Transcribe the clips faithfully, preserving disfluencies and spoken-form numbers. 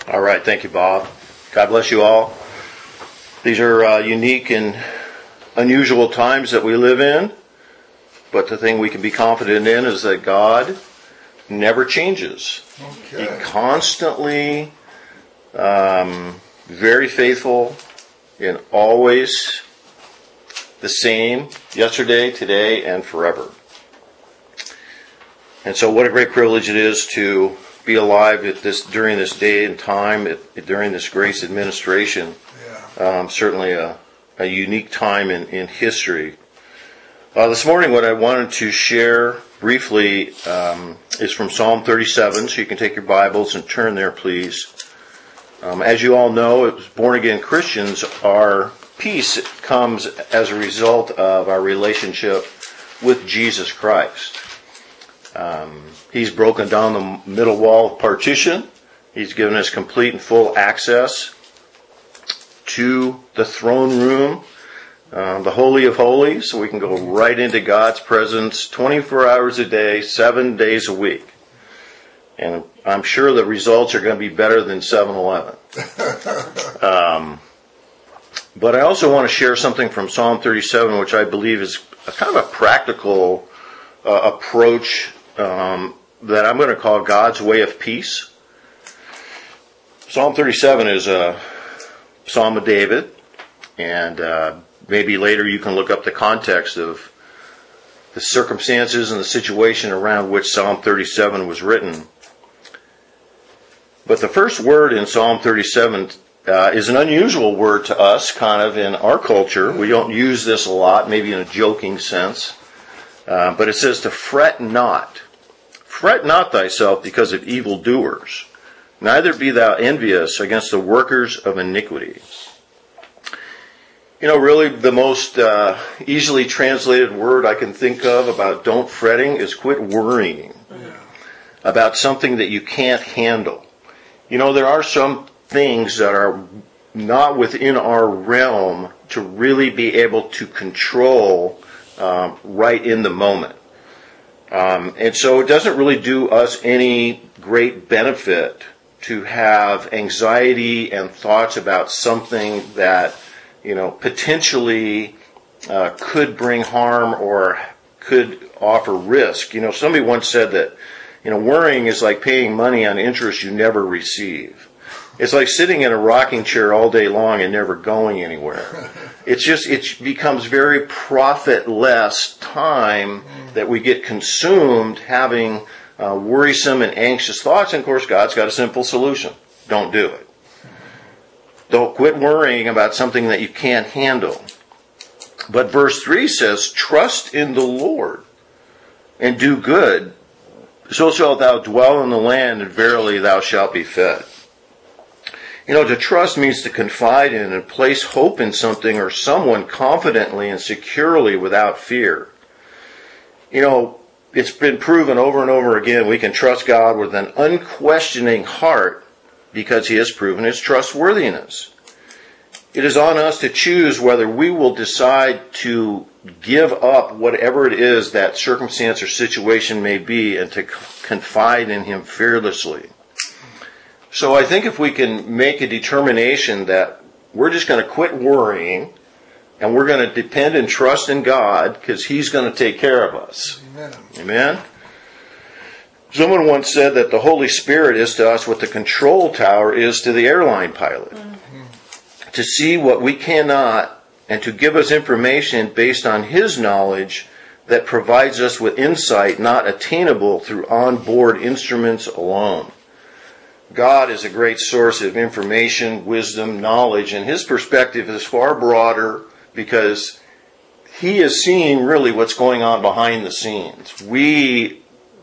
All right, thank you, Bob. God bless you all. These are uh, unique and unusual times that we live in, but the thing we can be confident in is that God never changes. Okay. He constantly, um, very faithful, and always the same, yesterday, today, and forever. And so what a great privilege it is to be alive at this during this day and time, at, during this grace administration. Yeah. Um, certainly a, a unique time in, in history. Uh, this morning what I wanted to share briefly um, is from Psalm thirty-seven, so you can take your Bibles and turn there, please. Um, as you all know, as born-again Christians, our peace comes as a result of our relationship with Jesus Christ. Um, he's broken down the middle wall of partition. He's given us complete and full access to the throne room, uh, the Holy of Holies, so we can go right into God's presence twenty-four hours a day, seven days a week. And I'm sure the results are going to be better than seven eleven. Um, but I also want to share something from Psalm thirty-seven, which I believe is a kind of a practical uh, approach um, that I'm going to call God's way of peace. Psalm thirty-seven is a Psalm of David, and uh, maybe later you can look up the context of the circumstances and the situation around which Psalm thirty-seven was written. But the first word in Psalm thirty-seven uh, is an unusual word to us, kind of in our culture. We don't use this a lot, maybe in a joking sense. Uh, but it says to fret not. Fret not thyself because of evildoers, neither be thou envious against the workers of iniquity. You know, really the most uh, easily translated word I can think of about don't fretting is quit worrying yeah. about something that you can't handle. You know, there are some things that are not within our realm to really be able to control um, right in the moment. Um, and so it doesn't really do us any great benefit to have anxiety and thoughts about something that, you know, potentially uh, could bring harm or could offer risk. You know, somebody once said that, you know, worrying is like paying money on interest you never receive. It's like sitting in a rocking chair all day long and never going anywhere. It's just, it becomes very profitless time that we get consumed having uh, worrisome and anxious thoughts. And of course, God's got a simple solution. Don't do it. Don't quit worrying about something that you can't handle. But verse three says, trust in the Lord and do good. So shalt thou dwell in the land, and verily thou shalt be fed. You know, to trust means to confide in and place hope in something or someone confidently and securely without fear. You know, it's been proven over and over again we can trust God with an unquestioning heart because He has proven His trustworthiness. It is on us to choose whether we will decide to give up whatever it is that circumstance or situation may be and to confide in Him fearlessly. So I think if we can make a determination that we're just going to quit worrying and we're going to depend and trust in God because He's going to take care of us. Amen. Amen? Someone once said that the Holy Spirit is to us what the control tower is to the airline pilot. Mm-hmm. To see what we cannot and to give us information based on His knowledge that provides us with insight not attainable through onboard instruments alone. God is a great source of information, wisdom, knowledge, and His perspective is far broader because He is seeing really what's going on behind the scenes. We,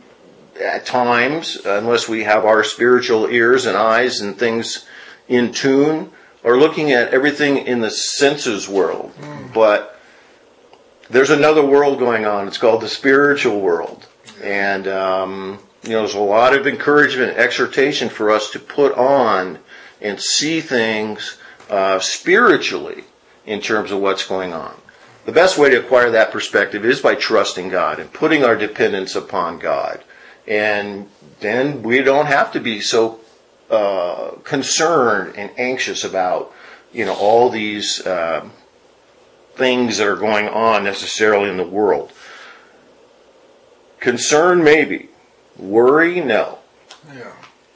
at times, unless we have our spiritual ears and eyes and things in tune, are looking at everything in the senses world. Mm. But there's another world going on. It's called the spiritual world. And, um, you know, there's a lot of encouragement and exhortation for us to put on and see things uh, spiritually in terms of what's going on. The best way to acquire that perspective is by trusting God and putting our dependence upon God. And then we don't have to be so uh, concerned and anxious about, you know, all these uh, things that are going on necessarily in the world. Concern, maybe. Worry, no. Yeah.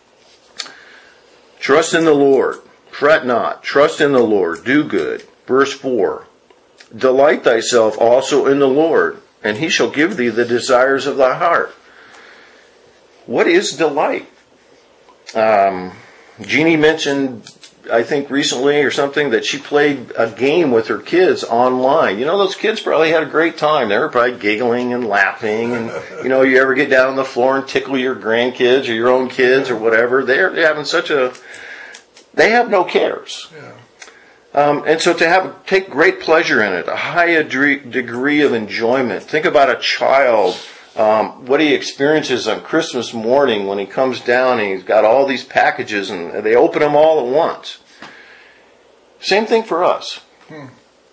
Trust in the Lord. Fret not. Trust in the Lord. Do good. Verse four. Delight thyself also in the Lord, and he shall give thee the desires of thy heart. What is delight? Um, Jeannie mentioned, I think recently or something, that she played a game with her kids online. You know, those kids probably had a great time. They were probably giggling and laughing. And, you know, you ever get down on the floor and tickle your grandkids or your own kids or whatever. They're, they're having such a, they have no cares. Yeah. Um, and so to have, take great pleasure in it, a high degree of enjoyment. Think about a child, um, what he experiences on Christmas morning when he comes down and he's got all these packages and they open them all at once. Same thing for us. Hmm.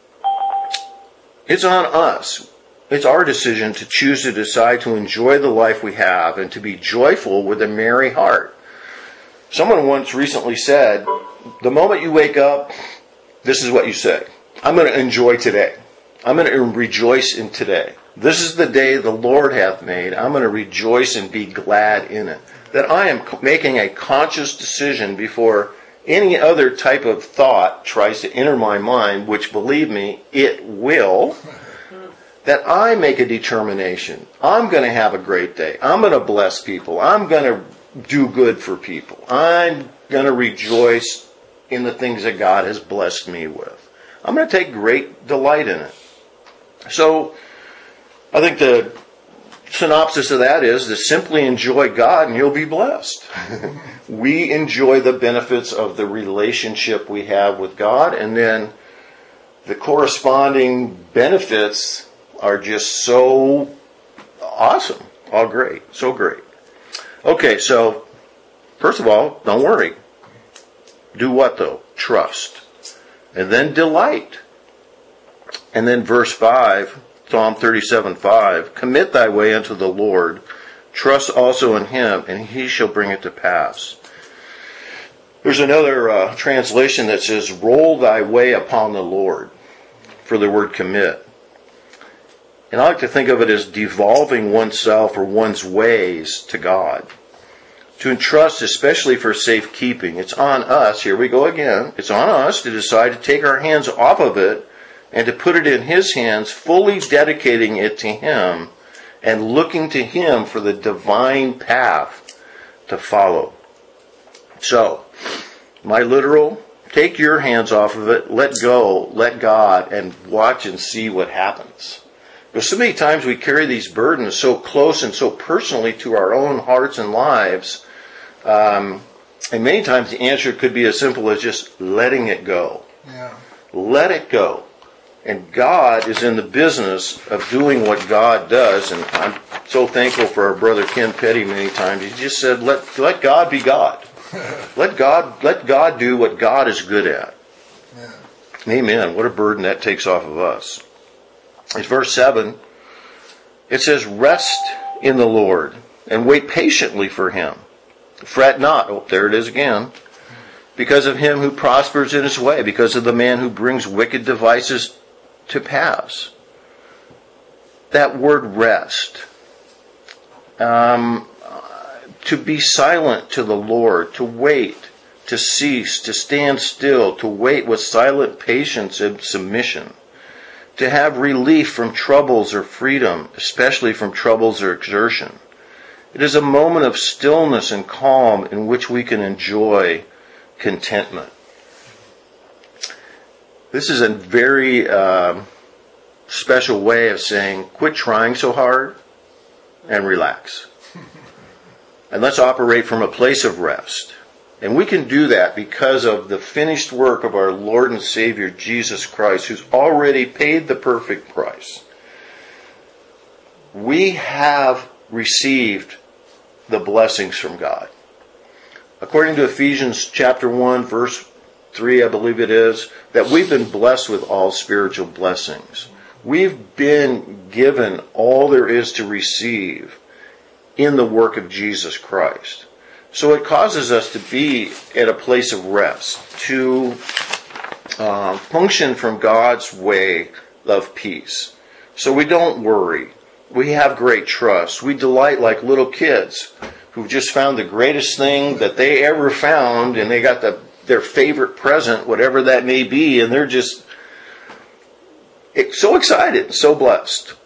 It's on us. It's our decision to choose to decide to enjoy the life we have and to be joyful with a merry heart. Someone once recently said, the moment you wake up, this is what you say. I'm going to enjoy today. I'm going to rejoice in today. This is the day the Lord hath made. I'm going to rejoice and be glad in it. That I am making a conscious decision before any other type of thought tries to enter my mind, which, believe me, it will. That I make a determination. I'm going to have a great day. I'm going to bless people. I'm going to do good for people. I'm going to rejoice in the things that God has blessed me with. I'm going to take great delight in it. So, I think the synopsis of that is to simply enjoy God and you'll be blessed. We enjoy the benefits of the relationship we have with God, and then the corresponding benefits are just so awesome. All great. So great. Okay, so first of all, don't worry. Do what though? Trust. And then delight. And then verse five, Psalm thirty-seven five, commit thy way unto the Lord, trust also in him, and he shall bring it to pass. There's another uh, translation that says, roll thy way upon the Lord, for the word commit. And I like to think of it as devolving oneself or one's ways to God. To entrust, especially for safekeeping. It's on us, here we go again, it's on us to decide to take our hands off of it and to put it in his hands, fully dedicating it to him and looking to him for the divine path to follow. So, my literal, take your hands off of it, let go, let God, and watch and see what happens. Because so many times we carry these burdens so close and so personally to our own hearts and lives. Um, and many times the answer could be as simple as just letting it go. Yeah. Let it go. And God is in the business of doing what God does. And I'm so thankful for our brother Ken Petty many times. He just said, let, let God be God. Let God, let God do what God is good at. Yeah. Amen. What a burden that takes off of us. It's verse seven. It says, rest in the Lord and wait patiently for him. Fret not. Oh, there it is again. Because of him who prospers in his way, because of the man who brings wicked devices to pass. That word rest. Um, to be silent to the Lord, to wait, to cease, to stand still, to wait with silent patience and submission. To have relief from troubles or freedom, especially from troubles or exertion. It is a moment of stillness and calm in which we can enjoy contentment. This is a very uh, special way of saying, quit trying so hard and relax. And let's operate from a place of rest. And we can do that because of the finished work of our Lord and Savior Jesus Christ, who's already paid the perfect price. We have received the blessings from God. According to Ephesians chapter one, verse three, I believe it is, that we've been blessed with all spiritual blessings. We've been given all there is to receive in the work of Jesus Christ. So it causes us to be at a place of rest, to uh, function from God's way of peace. So we don't worry. We have great trust. We delight like little kids who've just found the greatest thing that they ever found, and they got the, their favorite present, whatever that may be, and they're just so excited, so blessed.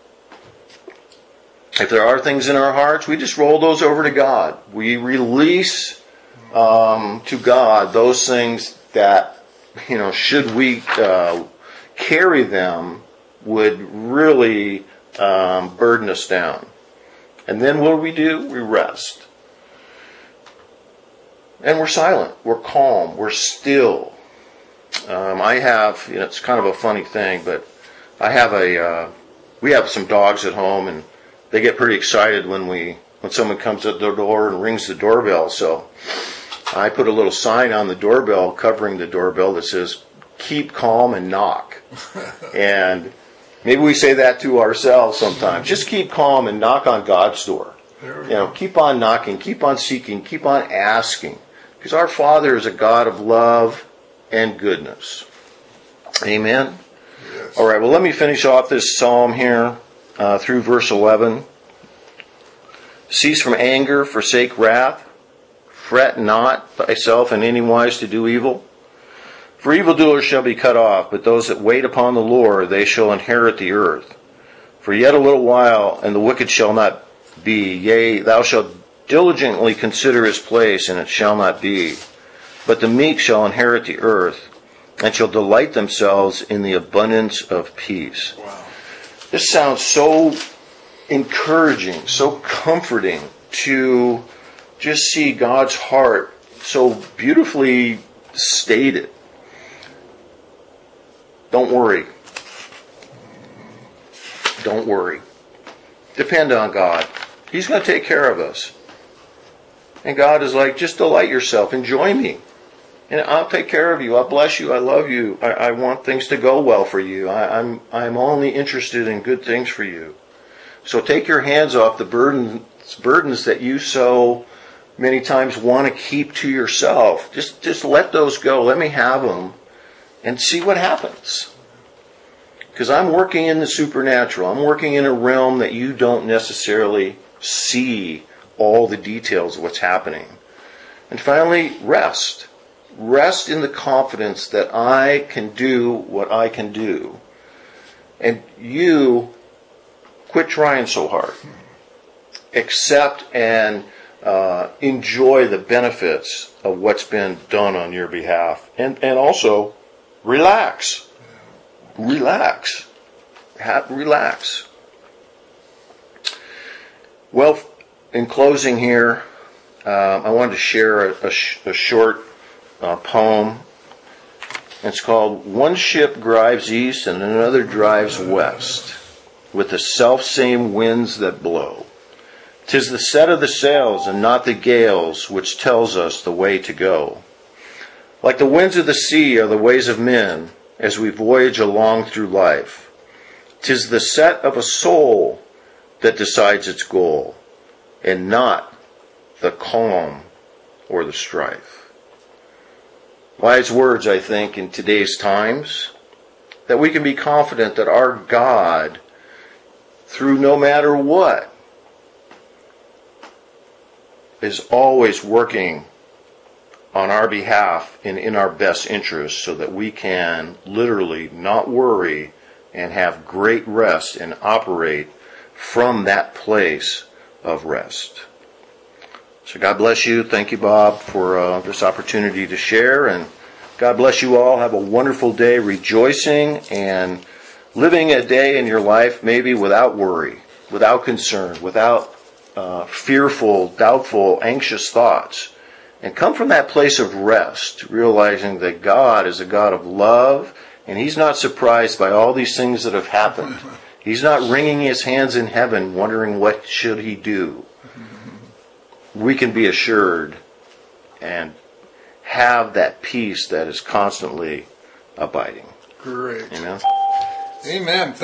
If there are things in our hearts, we just roll those over to God. We release um, to God those things that, you know, should we uh, carry them, would really um, burden us down. And then what do we do? We rest. And we're silent. We're calm. We're still. Um, I have, you know, it's kind of a funny thing, but I have a, uh, we have some dogs at home, and they get pretty excited when we when someone comes at their door and rings the doorbell. So I put a little sign on the doorbell covering the doorbell that says, "Keep calm and knock." And maybe we say that to ourselves sometimes. Just keep calm and knock on God's door. You know, keep on knocking, keep on seeking, keep on asking. Because our Father is a God of love and goodness. Amen? Yes. All right, well, let me finish off this psalm here. Uh, through verse eleven. Cease from anger, forsake wrath, fret not thyself in any wise to do evil. For evildoers shall be cut off, but those that wait upon the Lord, they shall inherit the earth. For yet a little while, and the wicked shall not be. Yea, thou shalt diligently consider his place, and it shall not be. But the meek shall inherit the earth, and shall delight themselves in the abundance of peace. Wow. This sounds so encouraging, so comforting to just see God's heart so beautifully stated. Don't worry. Don't worry. Depend on God. He's going to take care of us. And God is like, just delight yourself. Enjoy me. And I'll take care of you. I'll bless you. I love you. I, I want things to go well for you. I, I'm I'm only interested in good things for you. So take your hands off the burdens, burdens that you so many times want to keep to yourself. Just just let those go. Let me have them and see what happens. Because I'm working in the supernatural. I'm working in a realm that you don't necessarily see all the details of what's happening. And finally, rest. Rest in the confidence that I can do what I can do. And you quit trying so hard. Accept and uh, enjoy the benefits of what's been done on your behalf. And, and also, relax. Relax. Have, relax. Well, in closing here, uh, I wanted to share a, a, sh- a short Uh, poem. It's called "One ship drives east and another drives west, with the self-same winds that blow. 'Tis the set of the sails and not the gales which tells us the way to go. Like the winds of the sea are the ways of men as we voyage along through life. 'Tis the set of a soul that decides its goal, and not the calm or the strife." Wise words, I think, in today's times, that we can be confident that our God, through no matter what, is always working on our behalf and in our best interest so that we can literally not worry and have great rest and operate from that place of rest. So God bless you. Thank you, Bob, for uh, this opportunity to share. And God bless you all. Have a wonderful day rejoicing and living a day in your life maybe without worry, without concern, without uh, fearful, doubtful, anxious thoughts. And come from that place of rest, realizing that God is a God of love, and He's not surprised by all these things that have happened. He's not wringing His hands in heaven wondering what should He do. We can be assured and have that peace that is constantly abiding. Great. Amen. Amen.